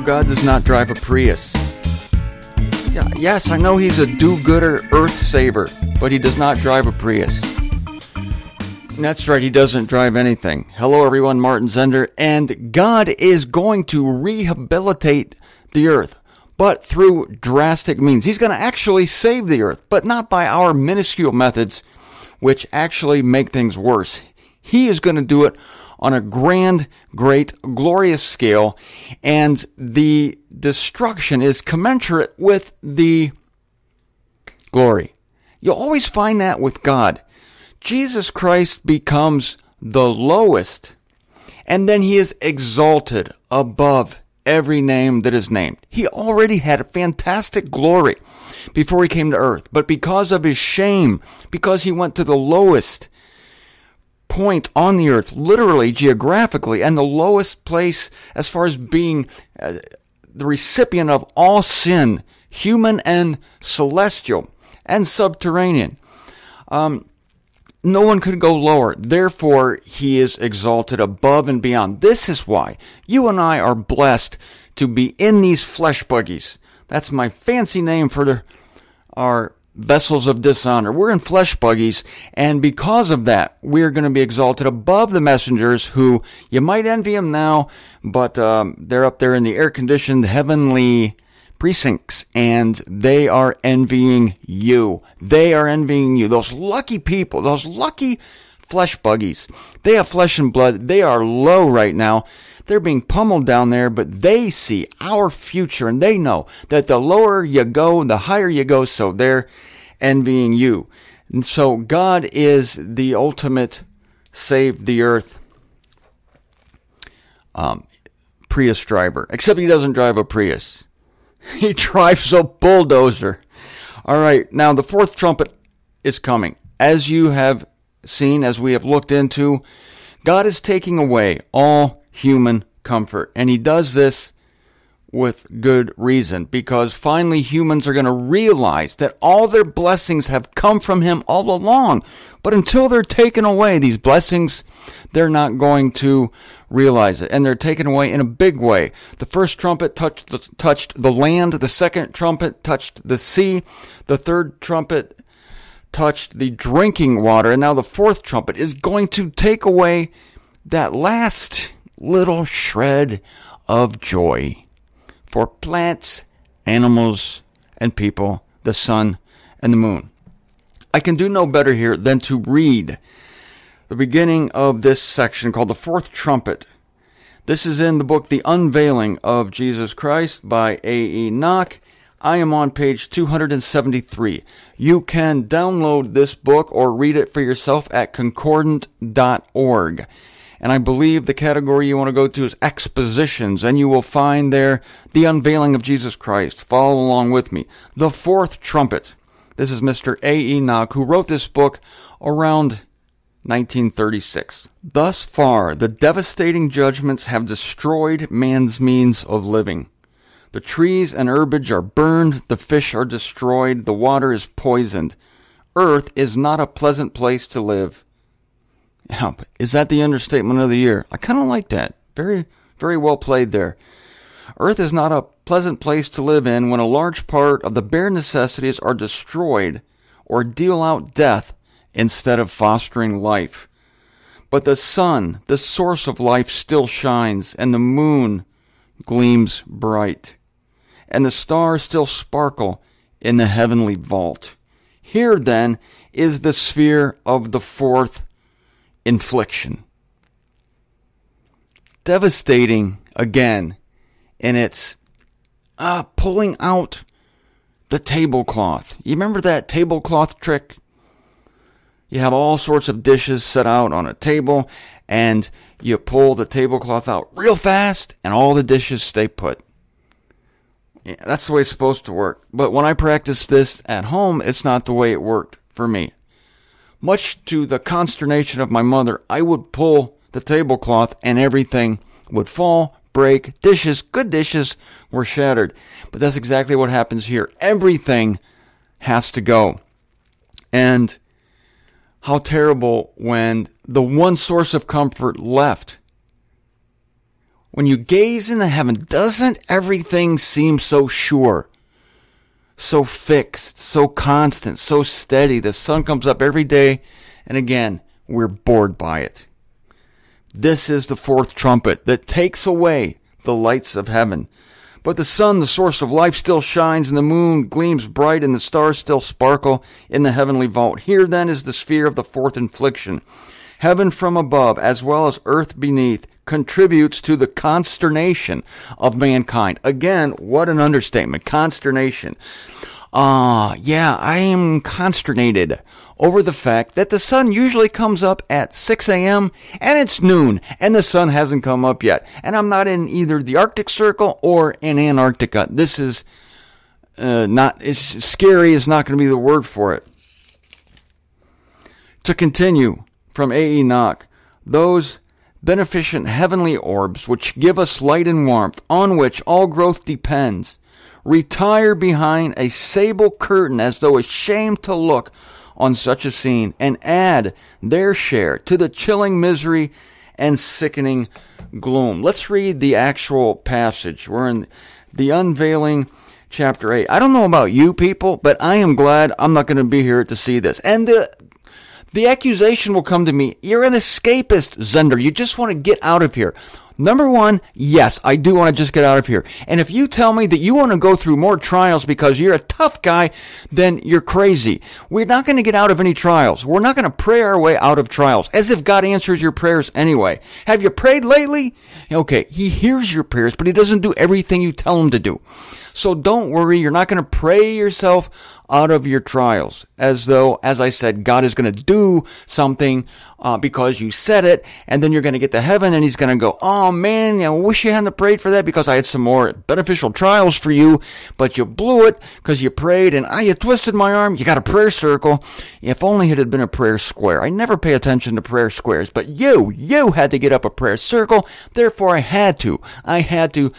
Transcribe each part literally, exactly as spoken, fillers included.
God does not drive a Prius. Yeah, yes, I know he's a do-gooder earth saver, but he does not drive a Prius. That's right, he doesn't drive anything. Hello everyone, Martin Zender, and God is going to rehabilitate the earth, but through drastic means. He's going to actually save the earth, but not by our minuscule methods, which actually make things worse. He is going to do it on a grand, great, glorious scale, and the destruction is commensurate with the glory. You'll always find that with God. Jesus Christ becomes the lowest, and then he is exalted above every name that is named. He already had a fantastic glory before he came to earth, but because of his shame, because he went to the lowest point on the earth, literally, geographically, and the lowest place as far as being uh, the recipient of all sin, human and celestial and subterranean. Um, no one could go lower. Therefore, he is exalted above and beyond. This is why you and I are blessed to be in these flesh buggies. That's my fancy name for the, our vessels of dishonor. We're in flesh buggies, and because of that, we're going to be exalted above the messengers who, you might envy them now, but um, they're up there in the air-conditioned heavenly precincts, and they are envying you. They are envying you. Those lucky people, those lucky flesh buggies. They have flesh and blood. They are low right now. They're being pummeled down there, but they see our future, and they know that the lower you go, the higher you go, so they're envying you. And so God is the ultimate save the earth um, Prius driver, except he doesn't drive a Prius. He drives a bulldozer. All right, now the fourth trumpet is coming. As you have seen, as we have looked into, God is taking away all human comfort. And he does this with good reason, because finally humans are going to realize that all their blessings have come from him all along. But until they're taken away, these blessings, they're not going to realize it. And they're taken away in a big way. The first trumpet touched the, touched the land. The second trumpet touched the sea. The third trumpet touched the drinking water. And now the fourth trumpet is going to take away that last little shred of joy for plants, animals, and people, the sun and the moon. I can do no better here than to read the beginning of this section called the fourth trumpet. This is in the book The Unveiling of Jesus Christ by A E Nock. I am on page two hundred seventy-three. You can download this book or read it for yourself at concordant dot org. And I believe the category you want to go to is expositions, and you will find there the unveiling of Jesus Christ. Follow along with me. The fourth trumpet. This is Mister A E Nock, who wrote this book around nineteen thirty-six. Thus far, the devastating judgments have destroyed man's means of living. The trees and herbage are burned, the fish are destroyed, the water is poisoned. Earth is not a pleasant place to live. Is that the understatement of the year? I kind of like that. Very, very well played there. Earth is not a pleasant place to live in when a large part of the bare necessities are destroyed or deal out death instead of fostering life. But the sun, the source of life, still shines, and the moon gleams bright, and the stars still sparkle in the heavenly vault. Here, then, is the sphere of the fourth infliction. Devastating again in its uh, pulling out the tablecloth. You remember that tablecloth trick? You have all sorts of dishes set out on a table, and you pull the tablecloth out real fast, and all the dishes stay put. Yeah, that's the way it's supposed to work. But when I practice this at home, it's not the way it worked for me. Much to the consternation of my mother, I would pull the tablecloth and everything would fall, break. Dishes, good dishes, were shattered. But that's exactly what happens here. Everything has to go. And how terrible when the one source of comfort left when you gaze into heaven, doesn't everything seem so sure, so fixed, so constant, so steady? The sun comes up every day, and again, we're bored by it. This is the fourth trumpet that takes away the lights of heaven. But the sun, the source of life, still shines, and the moon gleams bright, and the stars still sparkle in the heavenly vault. Here then is the sphere of the fourth infliction. Heaven from above, as well as earth beneath, contributes to the consternation of mankind. Again, what an understatement. Consternation. Ah, uh, yeah, I am consternated over the fact that the sun usually comes up at six a.m. and it's noon and the sun hasn't come up yet. And I'm not in either the Arctic Circle or in Antarctica. This is uh, not, it's scary is not going to be the word for it. To continue from A. Enoch, those beneficent heavenly orbs which give us light and warmth, on which all growth depends, retire behind a sable curtain as though ashamed to look on such a scene, and add their share to the chilling misery and sickening gloom. Let's read the actual passage. We're in the Unveiling, chapter eight. I don't know about you people, but I am glad I'm not going to be here to see this. And the the accusation will come to me, you're an escapist, Zender. You just want to get out of here. Number one, yes, I do want to just get out of here. And if you tell me that you want to go through more trials because you're a tough guy, then you're crazy. We're not going to get out of any trials. We're not going to pray our way out of trials, as if God answers your prayers anyway. Have you prayed lately? Okay, he hears your prayers, but he doesn't do everything you tell him to do. So don't worry, you're not going to pray yourself out of your trials, as though, as I said, God is going to do something uh, because you said it, and then you're going to get to heaven, and he's going to go, oh man, I wish you hadn't prayed for that because I had some more beneficial trials for you, but you blew it because you prayed, and I, you twisted my arm, you got a prayer circle. If only it had been a prayer square. I never pay attention to prayer squares, but you, you had to get up a prayer circle, therefore I had to. I had to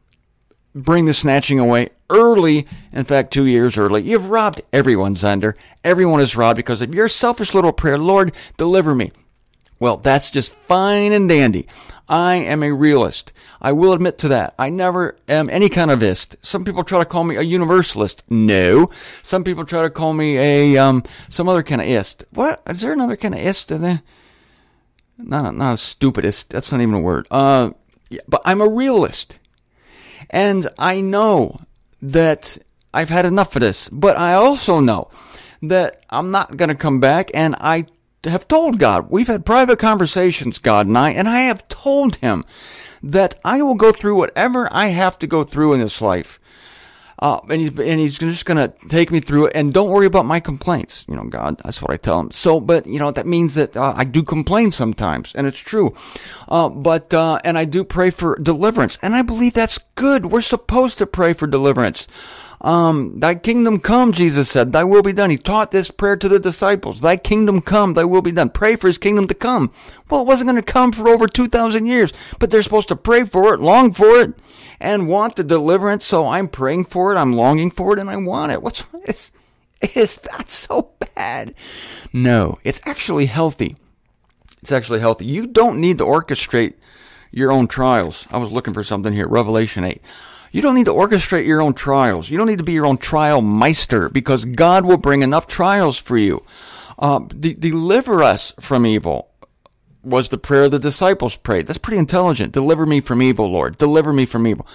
bring the snatching away early, in fact, two years early. You've robbed everyone, Zender. Everyone is robbed because of your selfish little prayer, Lord, deliver me. Well, that's just fine and dandy. I am a realist. I will admit to that. I never am any kind of ist. Some people try to call me a universalist. No. Some people try to call me a, um, some other kind of ist. What? Is there another kind of ist in there? Not, not a stupidist. That's not even a word. Uh, yeah, but I'm a realist. And I know that I've had enough of this, but I also know that I'm not going to come back, and I have told God, we've had private conversations, God and I, and I have told him that I will go through whatever I have to go through in this life. Uh, and he's, and he's just going to take me through it, and don't worry about my complaints. You know, God, that's what I tell him. So, but, you know, that means that uh, I do complain sometimes, and it's true. Uh, but, uh, and I do pray for deliverance, and I believe that's good. We're supposed to pray for deliverance. Um, thy kingdom come, Jesus said, thy will be done. He taught this prayer to the disciples. Thy kingdom come, thy will be done. Pray for his kingdom to come. Well, it wasn't going to come for over two thousand years, but they're supposed to pray for it, long for it, and want the deliverance. So I'm praying for it, I'm longing for it, and I want it. What's, is, is that so bad? No, it's actually healthy. It's actually healthy. You don't need to orchestrate your own trials. I was looking for something here, Revelation eight. You don't need to orchestrate your own trials. You don't need to be your own trial meister, because God will bring enough trials for you. Uh, de- deliver us from evil was the prayer the disciples prayed. That's pretty intelligent. Deliver me from evil, Lord. Deliver me from evil.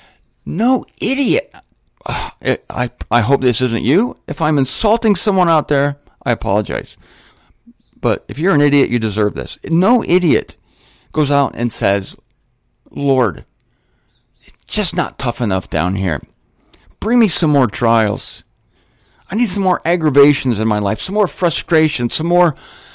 No, idiot. Uh, I, I hope this isn't you. If I'm insulting someone out there, I apologize. But if you're an idiot, you deserve this. No idiot goes out and says, Lord, just not tough enough down here. Bring me some more trials. I need some more aggravations in my life, some more frustration, some more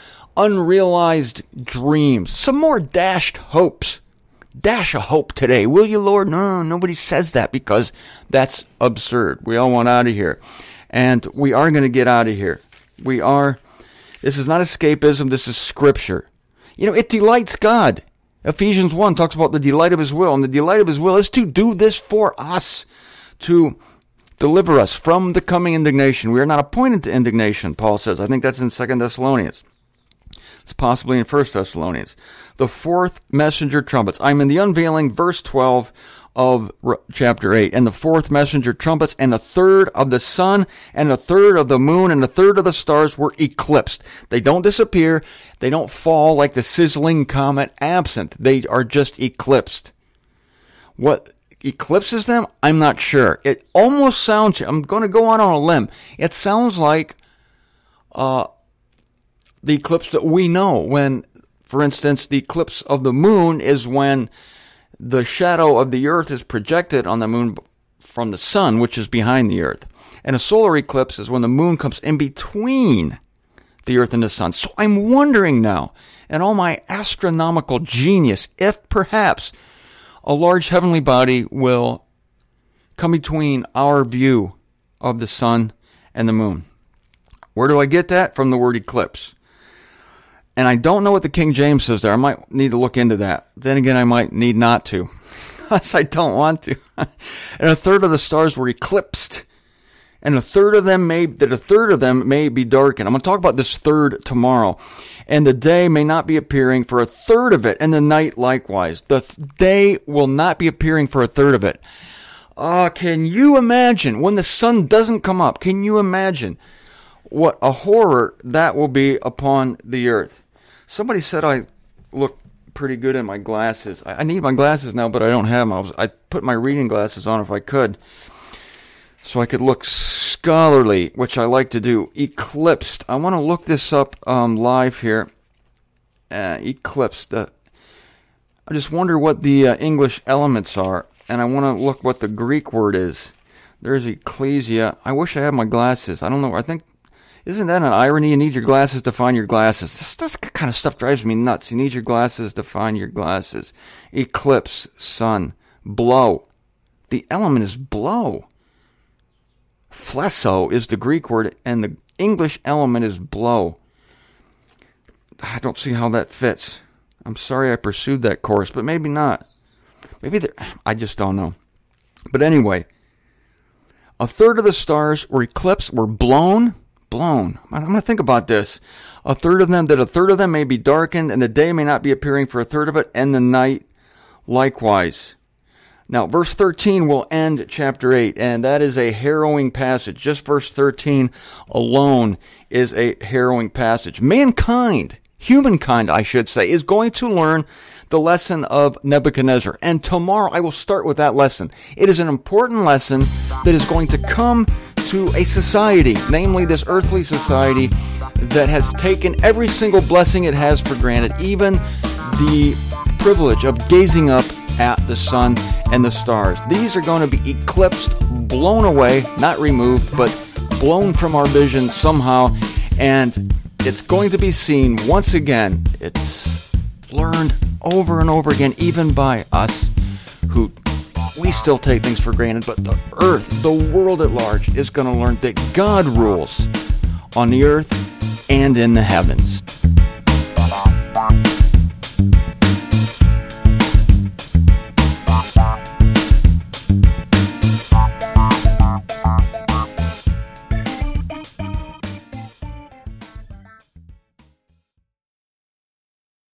unrealized dreams, some more dashed hopes. Dash a hope today, will you, Lord? No, nobody says that, because that's absurd. We all want out of here. And we are going to get out of here. We are. This is not escapism. This is Scripture. You know, it delights God. Ephesians one talks about the delight of his will, and the delight of his will is to do this for us, to deliver us from the coming indignation. We are not appointed to indignation, Paul says. I think that's in Second Thessalonians. It's possibly in First Thessalonians. the fourth messenger trumpets. I'm in the unveiling, verse twelve of chapter eight. And the fourth messenger trumpets, and a third of the sun, and a third of the moon, and a third of the stars were eclipsed. They don't disappear. They don't fall like the sizzling comet absent. They are just eclipsed. What eclipses them? I'm not sure. It almost sounds, I'm going to go on on a limb. It sounds like uh, the eclipse that we know. When, for instance, the eclipse of the moon is when the shadow of the earth is projected on the moon from the sun, which is behind the earth. And a solar eclipse is when the moon comes in between the earth and the sun. So I'm wondering now, in all my astronomical genius, if perhaps a large heavenly body will come between our view of the sun and the moon. Where do I get that? From the word eclipse. And I don't know what the King James says there. I might need to look into that. Then again, I might need not to, because I don't want to. And a third of the stars were eclipsed, and a third of them may that a third of them may be darkened. I'm going to talk about this third tomorrow. And the day may not be appearing for a third of it, and the night likewise. The th- day will not be appearing for a third of it. Uh, can you imagine when the sun doesn't come up? Can you imagine what a horror that will be upon the earth? Somebody said I look pretty good in my glasses. I need my glasses now, but I don't have them. I, was, I put my reading glasses on if I could, so I could look scholarly, which I like to do. Eclipsed. I want to look this up um, live here. Uh, eclipsed. Uh, I just wonder what the uh, English elements are, and I want to look what the Greek word is. There's ecclesia. I wish I had my glasses. I don't know. I think, isn't that an irony? You need your glasses to find your glasses. This, this kind of stuff drives me nuts. You need your glasses to find your glasses. Eclipse, sun, blow. The element is blow. Flesso is the Greek word, and the English element is blow. I don't see how that fits. I'm sorry I pursued that course, but maybe not. Maybe there, I just don't know. But anyway, a third of the stars were eclipsed, were blown. Blown. I'm going to think about this. A third of them, that a third of them may be darkened, and the day may not be appearing for a third of it, and the night likewise. Now, verse thirteen will end chapter eight, and that is a harrowing passage. Just verse thirteen alone is a harrowing passage. Mankind, humankind, I should say, is going to learn the lesson of Nebuchadnezzar. And tomorrow I will start with that lesson. It is an important lesson that is going to come to a society, namely this earthly society, that has taken every single blessing it has for granted, even the privilege of gazing up at the sun and the stars. These are going to be eclipsed, blown away, not removed, but blown from our vision somehow, and it's going to be seen once again. It's learned over and over again, even by us who we still take things for granted, but the earth, the world at large, is going to learn that God rules on the earth and in the heavens.